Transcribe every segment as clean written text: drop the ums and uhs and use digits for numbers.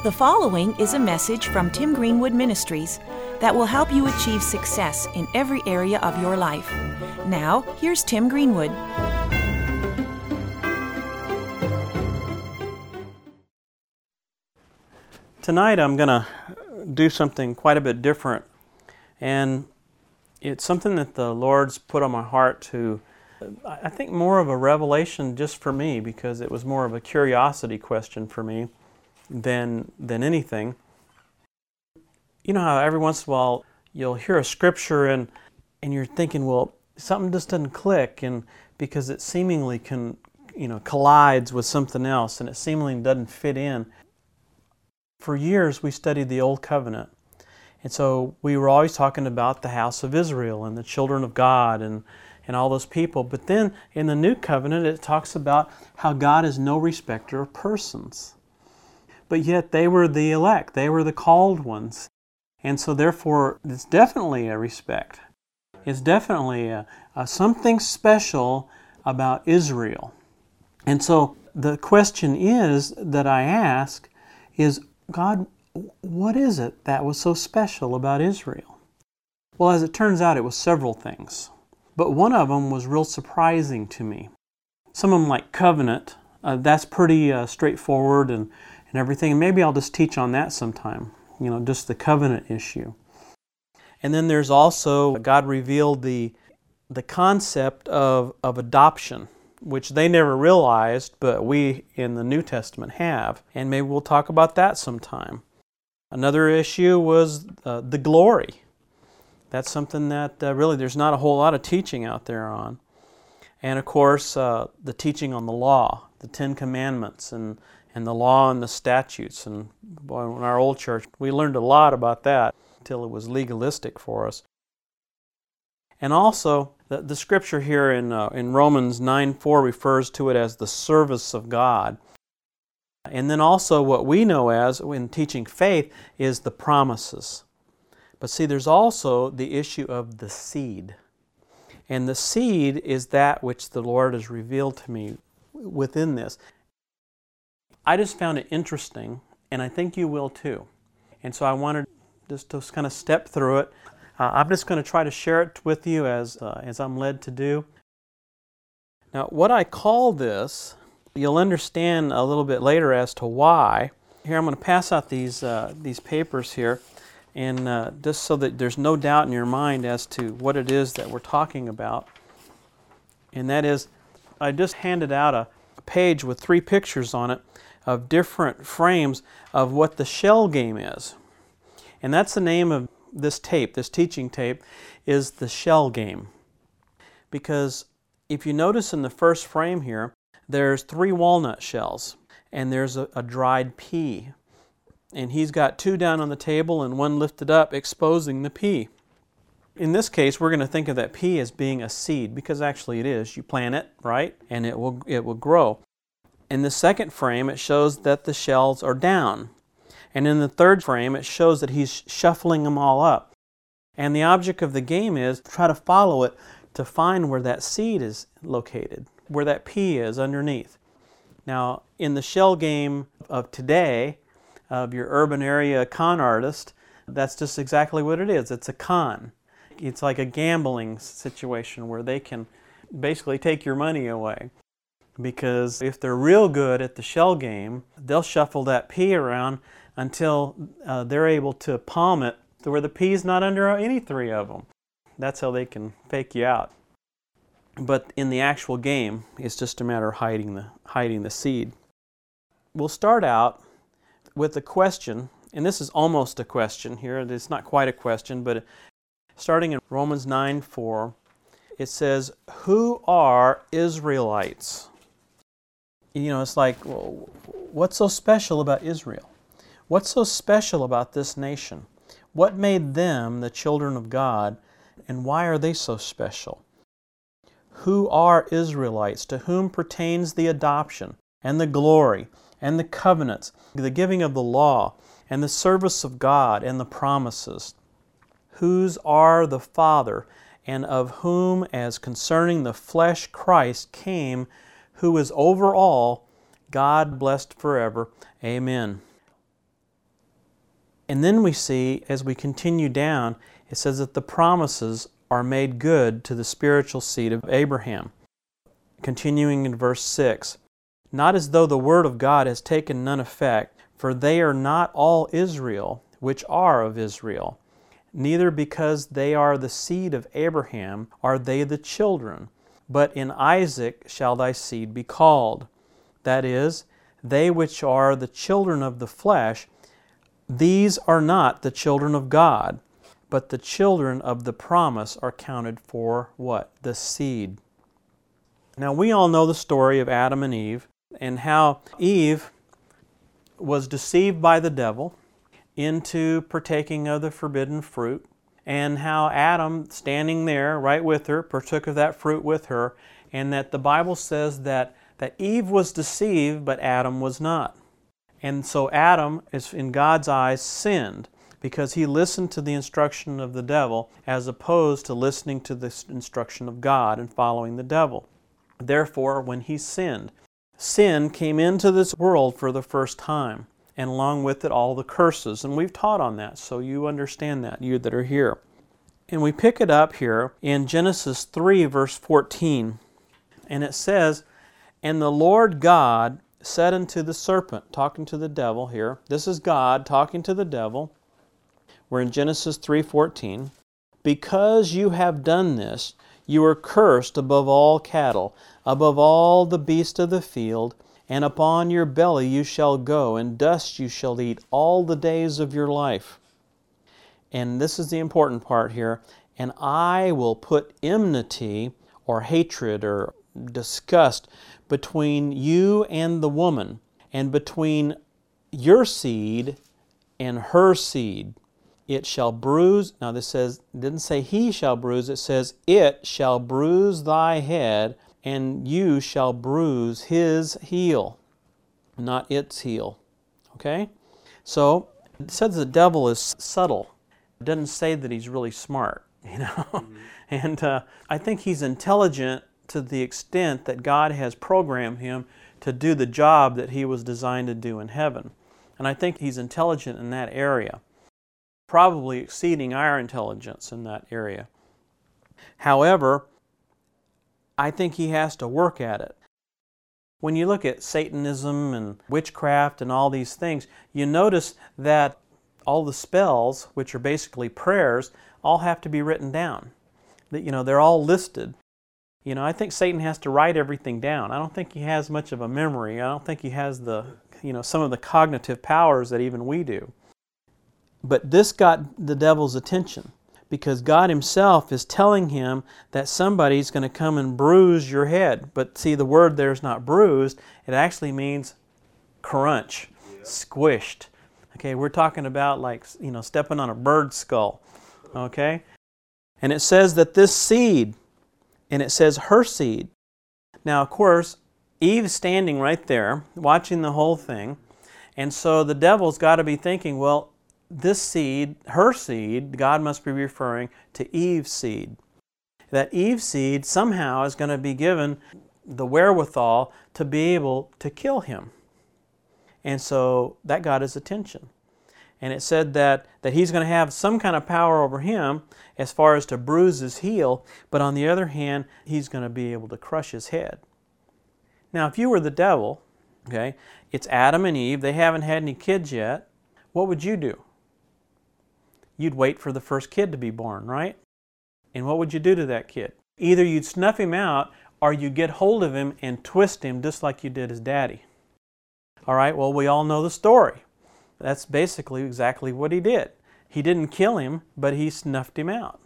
The following is a message from Tim Greenwood Ministries that will help you achieve success in every area of your life. Now, here's Tim Greenwood. Tonight I'm going to do something quite a bit different, and it's something that the Lord's put on my heart to, I think, more of a revelation just for me, because it was more of a curiosity question for me than anything. You know how every once in a while you'll hear a scripture and you're thinking, well, something just doesn't click, and because it seemingly collides with something else and it seemingly doesn't fit in. For years we studied the Old Covenant, and so we were always talking about the house of Israel and the children of God and all those people. But then in the New Covenant it talks about how God is no respecter of persons. But yet they were the elect, they were the called ones. And so therefore it's definitely a respect. It's definitely something special about Israel. And so the question is that I ask is, God, what is it that was so special about Israel? Well, as it turns out, it was several things. But one of them was real surprising to me. Some of them, like covenant, that's pretty straightforward and everything. And maybe I'll just teach on that sometime, just the covenant issue. And then there's also, God revealed the concept of adoption, which they never realized, but we in the New Testament have. And maybe we'll talk about that sometime. Another issue was the glory. That's something that really there's not a whole lot of teaching out there on. And of course, the teaching on the law, the Ten Commandments, and the law and the statutes. And boy, in our old church, we learned a lot about that until it was legalistic for us. And also, the scripture here in Romans 9:4 refers to it as the service of God. And then also what we know as, in teaching faith, is the promises. But see, there's also the issue of the seed. And the seed is that which the Lord has revealed to me within this. I just found it interesting, and I think you will too. And so I wanted just to kind of step through it. I'm just going to try to share it with you as I'm led to do. Now, what I call this, you'll understand a little bit later as to why. Here, I'm going to pass out these papers here, and just so that there's no doubt in your mind as to what it is that we're talking about. And that is, I just handed out a page with 3 pictures on it of different frames of what the shell game is. And that's the name of this tape, this teaching tape, is the shell game. Because if you notice in the first frame here, there's 3 walnut shells, and there's a dried pea. And he's got 2 down on the table and 1 lifted up, exposing the pea. In this case, we're going to think of that pea as being a seed, because actually it is. You plant it, right? And it will grow. In the second frame, it shows that the shells are down. And in the third frame, it shows that he's shuffling them all up. And the object of the game is to try to follow it to find where that seed is located, where that pea is underneath. Now, in the shell game of today, of your urban area con artist, that's just exactly what it is. It's a con. It's like a gambling situation where they can basically take your money away. Because if they're real good at the shell game, they'll shuffle that pea around until they're able to palm it to where the pea's not under any 3 of them. That's how they can fake you out. But in the actual game, it's just a matter of hiding the seed. We'll start out with a question, and this is almost a question here. It's not quite a question, but starting in Romans 9:4, it says, "Who are Israelites?" It's like, well, what's so special about Israel? What's so special about this nation? What made them the children of God, and why are they so special? Who are Israelites, to whom pertains the adoption, and the glory, and the covenants, the giving of the law, and the service of God, and the promises? Whose are the Father, and of whom, as concerning the flesh, Christ came, who is over all, God blessed forever. Amen. And then we see, as we continue down, it says that the promises are made good to the spiritual seed of Abraham. Continuing in verse 6, not as though the word of God has taken none effect, for they are not all Israel, which are of Israel. Neither because they are the seed of Abraham are they the children, but in Isaac shall thy seed be called. That is, they which are the children of the flesh, these are not the children of God, but the children of the promise are counted for what? The seed. Now we all know the story of Adam and Eve, and how Eve was deceived by the devil into partaking of the forbidden fruit, and how Adam, standing there right with her, partook of that fruit with her, and that the Bible says that Eve was deceived, but Adam was not. And so Adam, is in God's eyes, sinned because he listened to the instruction of the devil as opposed to listening to the instruction of God and following the devil. Therefore, when he sinned, sin came into this world for the first time, and along with it all the curses. And we've taught on that, so you understand that, you that are here. And we pick it up here in Genesis 3, verse 14. And it says, and the Lord God said unto the serpent, talking to the devil here, this is God talking to the devil. We're in Genesis 3:14. Because you have done this, you are cursed above all cattle, above all the beasts of the field, and upon your belly you shall go, and dust you shall eat all the days of your life. And this is the important part here. And I will put enmity or hatred or disgust between you and the woman, and between your seed and her seed. It shall bruise, now this says, it didn't say he shall bruise, it says it shall bruise thy head, and you shall bruise his heel, not its heel. Okay? So, it says the devil is subtle. It doesn't say that he's really smart, you know? Mm-hmm. And I think he's intelligent to the extent that God has programmed him to do the job that he was designed to do in heaven. And I think he's intelligent in that area, probably exceeding our intelligence in that area. However, I think he has to work at it. When you look at Satanism and witchcraft and all these things, you notice that all the spells, which are basically prayers, all have to be written down. They're all listed. I think Satan has to write everything down. I don't think he has much of a memory. I don't think he has some of the cognitive powers that even we do. But this got the devil's attention because God himself is telling him that somebody's going to come and bruise your head. But see, the word there is not bruised. It actually means crunch, squished. Okay, we're talking about stepping on a bird's skull. Okay? And it says that this seed, and it says her seed. Now, of course, Eve's standing right there, watching the whole thing. And so the devil's got to be thinking, well, this seed, her seed, God must be referring to Eve's seed. That Eve's seed somehow is going to be given the wherewithal to be able to kill him. And so that got his attention. And it said that he's going to have some kind of power over him as far as to bruise his heel, but on the other hand, he's going to be able to crush his head. Now, if you were the devil, okay, it's Adam and Eve, they haven't had any kids yet, what would you do? You'd wait for the first kid to be born, right? And what would you do to that kid? Either you'd snuff him out, or you'd get hold of him and twist him just like you did his daddy. All right, well, we all know the story. That's basically exactly what he did. He didn't kill him, but he snuffed him out.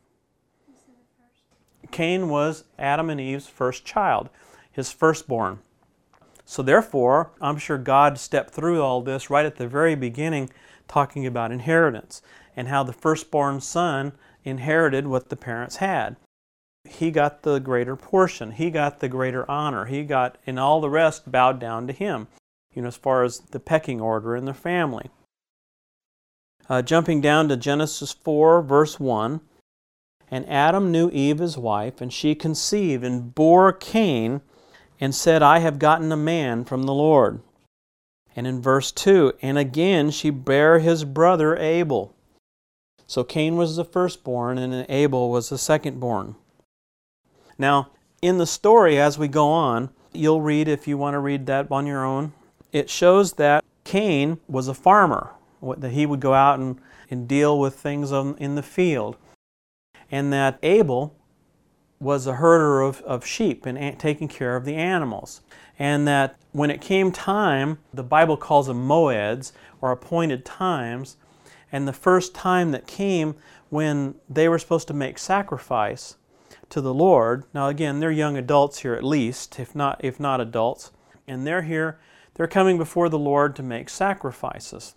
Cain was Adam and Eve's first child, his firstborn. So therefore, I'm sure God stepped through all this right at the very beginning, talking about inheritance and how the firstborn son inherited what the parents had. He got the greater portion. He got the greater honor. And all the rest bowed down to him, as far as the pecking order in the family. Jumping down to Genesis 4, verse 1. And Adam knew Eve his wife, and she conceived and bore Cain, and said, I have gotten a man from the Lord. And in verse 2, and again she bare his brother Abel. So Cain was the firstborn, and Abel was the secondborn. Now, in the story as we go on, you'll read, if you want to read that on your own, it shows that Cain was a farmer, that he would go out and deal with things in the field. And that Abel was a herder of sheep and taking care of the animals. And that when it came time, the Bible calls them moeds, or appointed times, and the first time that came when they were supposed to make sacrifice to the Lord. Now again, they're young adults here at least, if not adults. And they're here, they're coming before the Lord to make sacrifices.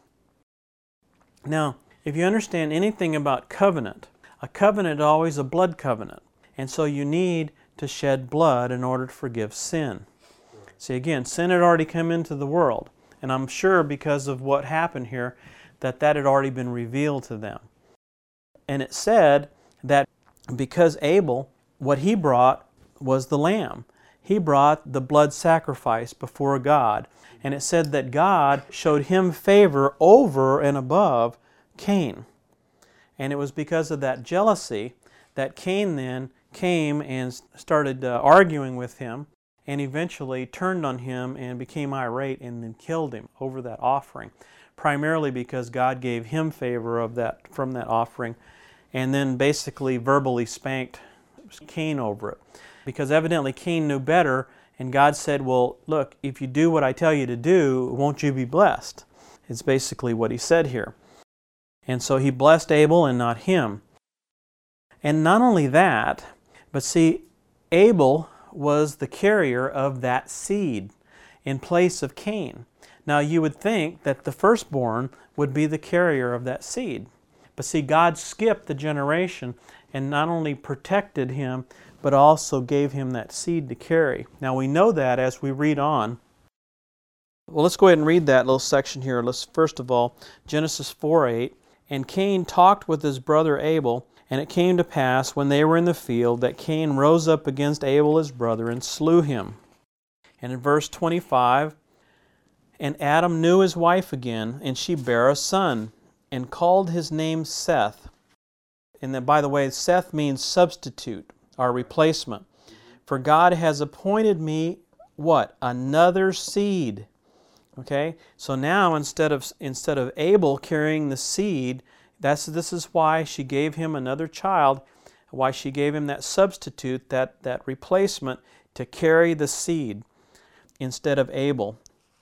Now, if you understand anything about covenant, a covenant is always a blood covenant. And so you need to shed blood in order to forgive sin. See, again, sin had already come into the world. And I'm sure because of what happened here, that had already been revealed to them. And it said that because Abel, what he brought was the lamb. He brought the blood sacrifice before God. And it said that God showed him favor over and above Cain. And it was because of that jealousy that Cain then came and started arguing with him, and eventually turned on him and became irate and then killed him over that offering. Primarily because God gave him favor from that offering, and then basically verbally spanked Cain over it. Because evidently Cain knew better, and God said, well, look, if you do what I tell you to do, won't you be blessed? It's basically what he said here. And so he blessed Abel and not him. And not only that, but see, Abel was the carrier of that seed in place of Cain. Now you would think that the firstborn would be the carrier of that seed. But see, God skipped the generation and not only protected him, but also gave him that seed to carry. Now we know that as we read on. Well, let's go ahead and read that little section here. Let's first of all, Genesis 4:8. And Cain talked with his brother Abel, and it came to pass when they were in the field that Cain rose up against Abel his brother and slew him. And in verse 25, and Adam knew his wife again, and she bare a son, and called his name Seth. And that, by the way, Seth means substitute, or replacement. For God has appointed me, what? Another seed. Okay? So now instead of Abel carrying the seed, this is why she gave him another child, why she gave him that substitute, that replacement to carry the seed instead of Abel.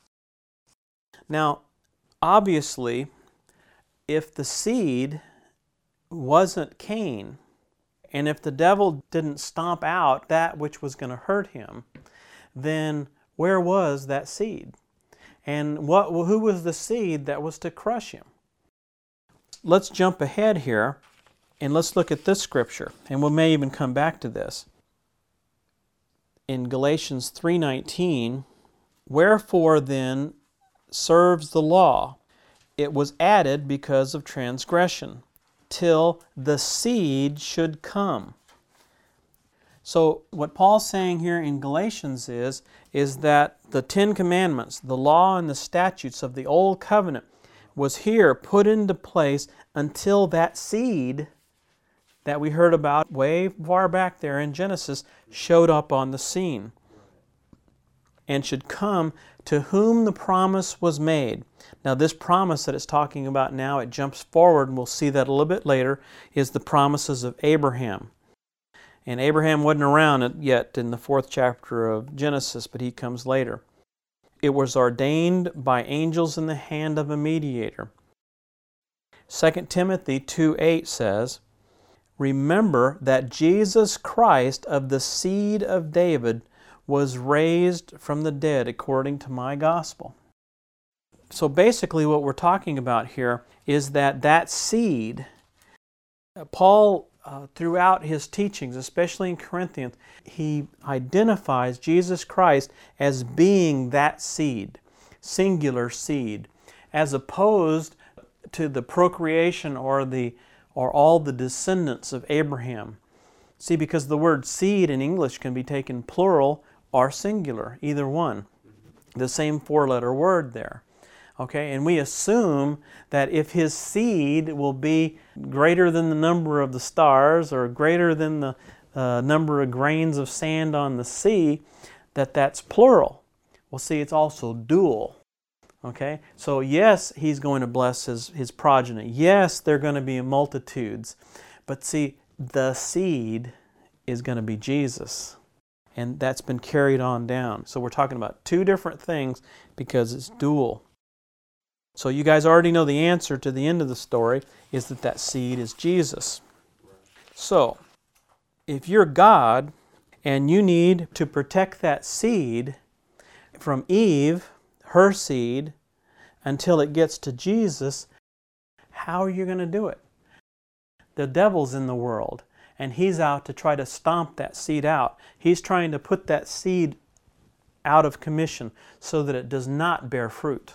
Now, obviously, if the seed wasn't Cain, and if the devil didn't stomp out that which was going to hurt him, then where was that seed? And who was the seed that was to crush him? Let's jump ahead here, and let's look at this scripture, and we may even come back to this. In Galatians 3:19, wherefore then serves the law? It was added because of transgression, till the seed should come. So what Paul's saying here in Galatians is that the Ten Commandments, the law and the statutes of the Old Covenant, was here put into place until that seed that we heard about way far back there in Genesis showed up on the scene, and should come to whom the promise was made. Now this promise that it's talking about now, it jumps forward, and we'll see that a little bit later, is the promises of Abraham. And Abraham wasn't around yet in the 4th chapter of Genesis, but he comes later. It was ordained by angels in the hand of a mediator. 2 Timothy 2:8 says, remember that Jesus Christ of the seed of David was raised from the dead according to my gospel. So basically what we're talking about here is that seed, Paul, throughout his teachings, especially in Corinthians, he identifies Jesus Christ as being that seed, singular seed, as opposed to the procreation or all the descendants of Abraham. See, because the word seed in English can be taken plural or singular, either one. The same 4-letter word there. Okay, and we assume that if his seed will be greater than the number of the stars or greater than the number of grains of sand on the sea, that's plural. Well, see, it's also dual. Okay, so yes, he's going to bless his progeny. Yes, they're going to be multitudes. But see, the seed is going to be Jesus. And that's been carried on down. So we're talking about two different things because it's dual. So you guys already know the answer to the end of the story is that seed is Jesus. So, if you're God and you need to protect that seed from Eve, her seed, until it gets to Jesus, how are you going to do it? The devil's in the world, and he's out to try to stomp that seed out. He's trying to put that seed out of commission so that it does not bear fruit.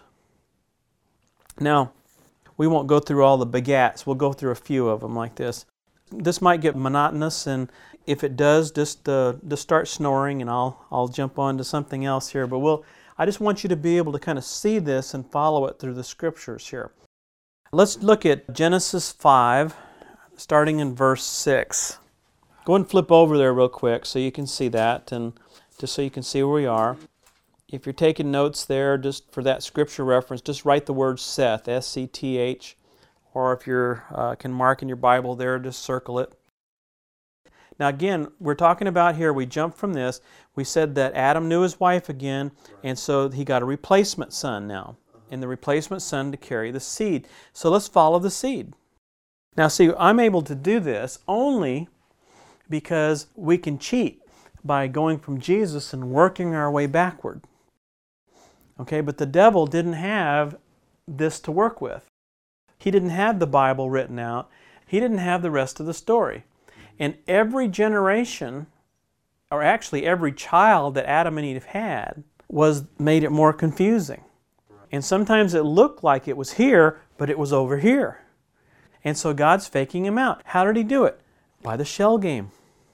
Now, we won't go through all the begats. We'll go through a few of them like this. This might get monotonous, and if it does, just start snoring, and I'll jump on to something else here. But I just want you to be able to kind of see this and follow it through the Scriptures here. Let's look at Genesis 5, starting in verse 6. Go and flip over there real quick so you can see that, and just so you can see where we are. If you're taking notes there, just for that scripture reference, just write the word Seth, S-C-T-H, or if you can mark in your Bible there, just circle it. Now again, we're talking about here, we jumped from this, we said that Adam knew his wife again, and so he got a replacement son now, and the replacement son to carry the seed. So let's follow the seed. Now see, I'm able to do this only because we can cheat by going from Jesus and working our way backward. Okay, but the devil didn't have this to work with. He didn't have the Bible written out. He didn't have the rest of the story. And every generation, or actually every child that Adam and Eve had, made it more confusing. And sometimes it looked like it was here, but it was over here. And so God's faking him out. How did he do it? By the shell game.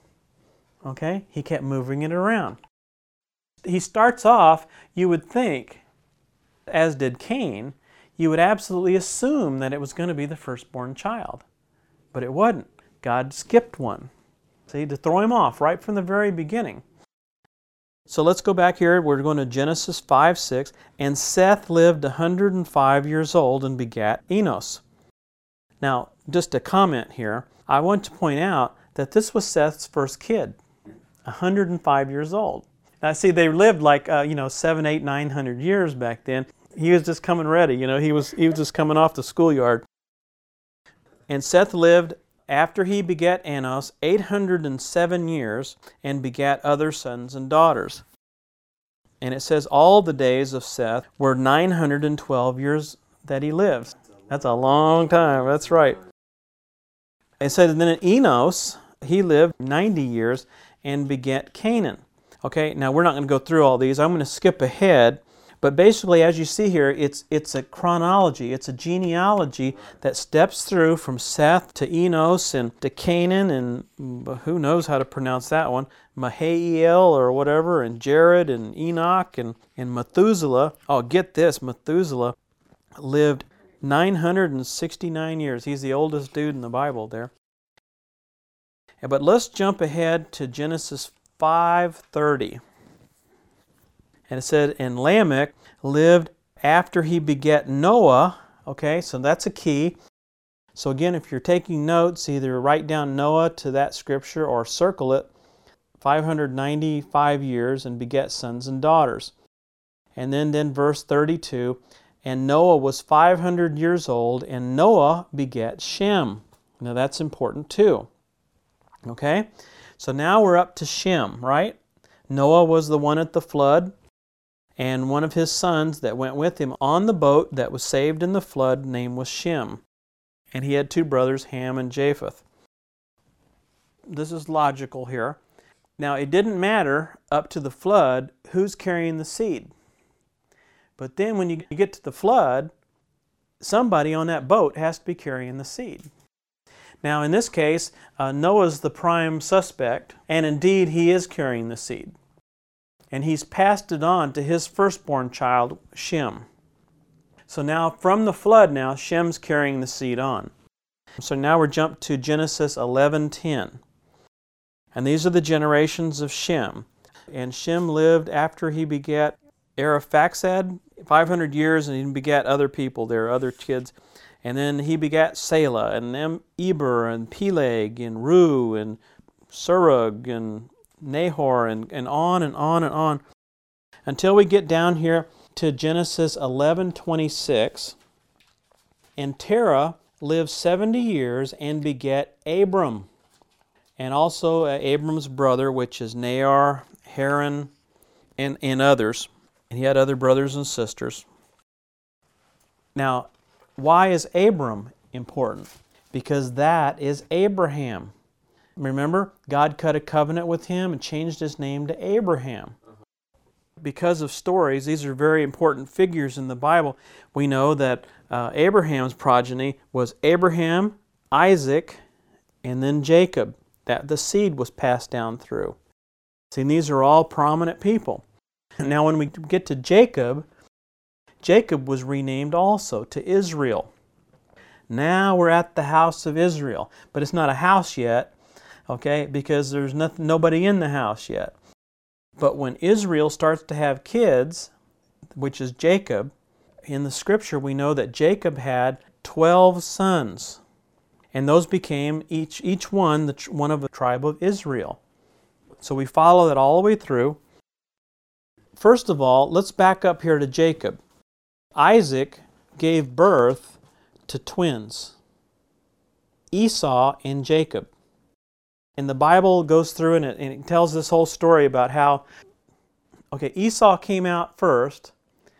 Okay, he kept moving it around. He starts off, you would think, as did Cain, you would absolutely assume that it was going to be the firstborn child. But it wasn't. God skipped one. See, to throw him off right from the very beginning. So let's go back here. We're going to Genesis 5:6. And Seth lived 105 years old and begat Enos. Now, just a comment here. I want to point out that this was Seth's first kid, 105 years old. Now, see, they lived like 700, 800, 900 years back then. He was just coming ready. He was just coming off the schoolyard. And Seth lived after he begat Enos 807 years and begat other sons and daughters. And it says all the days of Seth were 912 years that he lived. That's a long time. That's right. It said then Enos, he lived 90 years and begat Canaan. Okay, now we're not going to go through all these. I'm going to skip ahead. But basically, as you see here, it's a chronology. It's a genealogy that steps through from Seth to Enos and to Canaan, and who knows how to pronounce that one, Mahaziel or whatever, and Jared and Enoch and Methuselah. Oh, get this, Methuselah lived 969 years. He's the oldest dude in the Bible there. But let's jump ahead to Genesis 5:30. And it said, and Lamech lived after he begat Noah. Okay, so that's a key. So again, if you're taking notes, either write down Noah to that scripture or circle it. 595 years and begat sons and daughters. And then verse 32, and Noah was 500 years old, and Noah begat Shem. Now that's important too. Okay, so now we're up to Shem, right? Noah was the one at the flood, and one of his sons that went with him on the boat that was saved in the flood, name was Shem. And he had two brothers, Ham and Japheth. This is logical here. Now, it didn't matter up to the flood who's carrying the seed. But then when you get to the flood, somebody on that boat has to be carrying the seed. Now, in this case, Noah's the prime suspect, and indeed he is carrying the seed. And he's passed it on to his firstborn child, Shem. So now from the flood now, Shem's carrying the seed on. So now we're jumped to Genesis 11:10. And these are the generations of Shem. And Shem lived after he begat Arphaxad 500 years, and he begat other people. There are other kids. And then he begat Salah, and Eber, and Peleg, and Ru, and Serug, and Nahor, and on and on and on, until we get down here to Genesis 11:26. And Terah lived 70 years and begat Abram, and also Abram's brother, which is Nahor, Haran, and others. And he had other brothers and sisters. Now, why is Abram important? Because that is Abraham. Remember, God cut a covenant with him and changed his name to Abraham. Because of stories, these are very important figures in the Bible. We know that Abraham's progeny was Abraham, Isaac, and then Jacob, that the seed was passed down through. See, these are all prominent people. Now when we get to Jacob, Jacob was renamed also to Israel. Now we're at the house of Israel, but it's not a house yet, okay, because there's nobody in the house yet. But when Israel starts to have kids, which is Jacob, in the scripture we know that Jacob had 12 sons. And those became each one one of the tribe of Israel. So we follow that all the way through. First of all, let's back up here to Jacob. Isaac gave birth to twins, Esau and Jacob. And the Bible goes through and it tells this whole story about how, Esau came out first,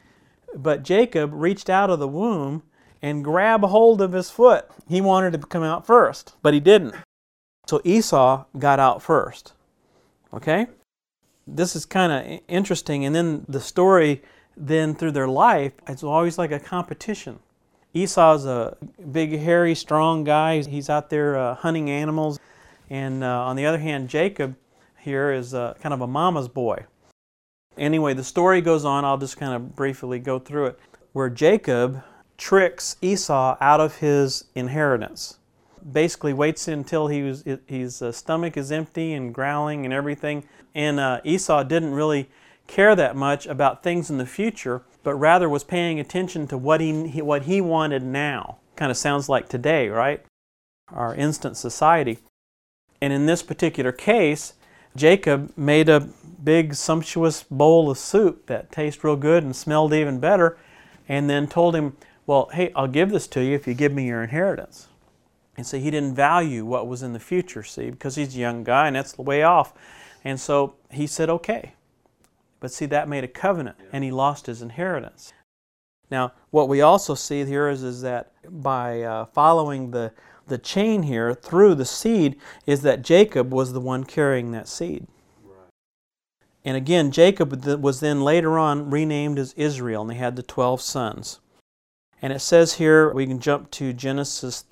but Jacob reached out of the womb and grabbed hold of his foot. He wanted to come out first, but he didn't. So Esau got out first. Okay? This is kind of interesting. And then the story then through their life, it's always like a competition. Esau's a big, hairy, strong guy. He's out there hunting animals. And on the other hand, Jacob here is kind of a mama's boy. Anyway, the story goes on. I'll just kind of briefly go through it. Where Jacob tricks Esau out of his inheritance. Basically waits until his stomach is empty and growling and everything. And Esau didn't really care that much about things in the future, but rather was paying attention to what he wanted now. Kind of sounds like today, right? Our instant society. And in this particular case, Jacob made a big sumptuous bowl of soup that tastes real good and smelled even better, and then told him, well, hey, I'll give this to you if you give me your inheritance. And so he didn't value what was in the future, see, because he's a young guy and that's way off. And so he said, okay. But see, that made a covenant, and he lost his inheritance. Now, what we also see here is that by following the chain here through the seed, is that Jacob was the one carrying that seed. Right. And again, Jacob was then later on renamed as Israel, and they had the 12 sons. And it says here, we can jump to Genesis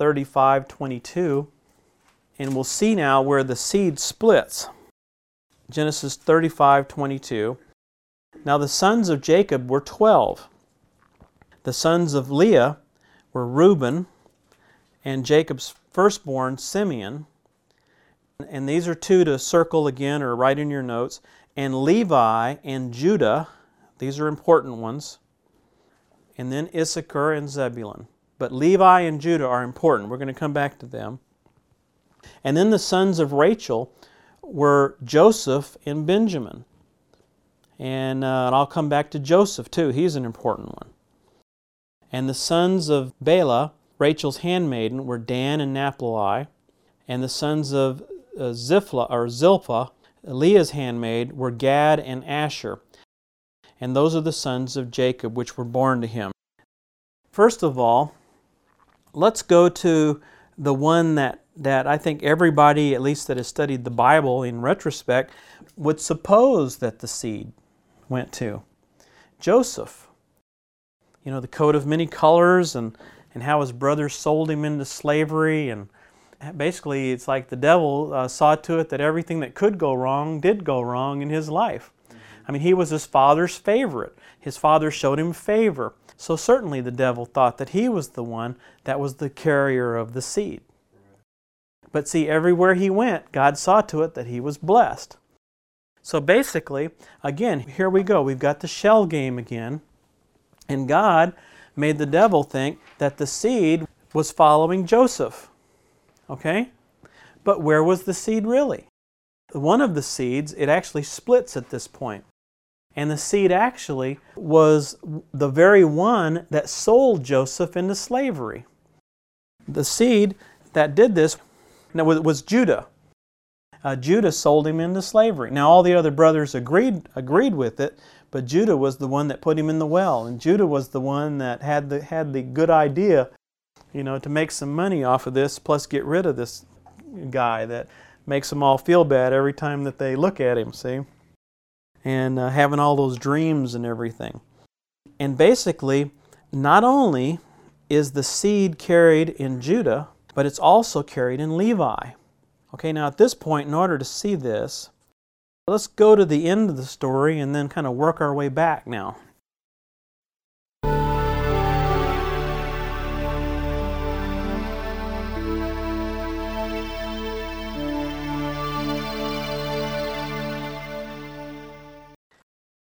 35:22, and we'll see now where the seed splits. Genesis 35:22. Now the sons of Jacob were 12. The sons of Leah were Reuben, and Jacob's firstborn, Simeon. And these are two to circle again or write in your notes. And Levi and Judah, these are important ones. And then Issachar and Zebulun. But Levi and Judah are important. We're going to come back to them. And then the sons of Rachel were Joseph and Benjamin. And I'll come back to Joseph too. He's an important one. And the sons of Bela, Rachel's handmaiden, were Dan and Naphtali. And the sons of Zilpah, Leah's handmaid, were Gad and Asher. And those are the sons of Jacob, which were born to him. First of all, let's go to the one that I think everybody, at least that has studied the Bible in retrospect, would suppose that the seed went to. Joseph. You know, the coat of many colors and how his brothers sold him into slavery. And basically, it's like the devil saw to it that everything that could go wrong did go wrong in his life. I mean, he was his father's favorite. His father showed him favor. So certainly the devil thought that he was the one that was the carrier of the seed. But see, everywhere he went, God saw to it that he was blessed. So basically, again, here we go. We've got the shell game again. And God made the devil think that the seed was following Joseph. Okay? But where was the seed really? One of the seeds, it actually splits at this point. And the seed actually was the very one that sold Joseph into slavery. The seed that did this was Judah. Judah sold him into slavery. Now all the other brothers agreed with it, but Judah was the one that put him in the well. And Judah was the one that had the good idea, to make some money off of this, plus get rid of this guy that makes them all feel bad every time that they look at him, see? And having all those dreams and everything. And basically, not only is the seed carried in Judah, but it's also carried in Levi. Okay, now at this point, in order to see this, let's go to the end of the story and then kind of work our way back now.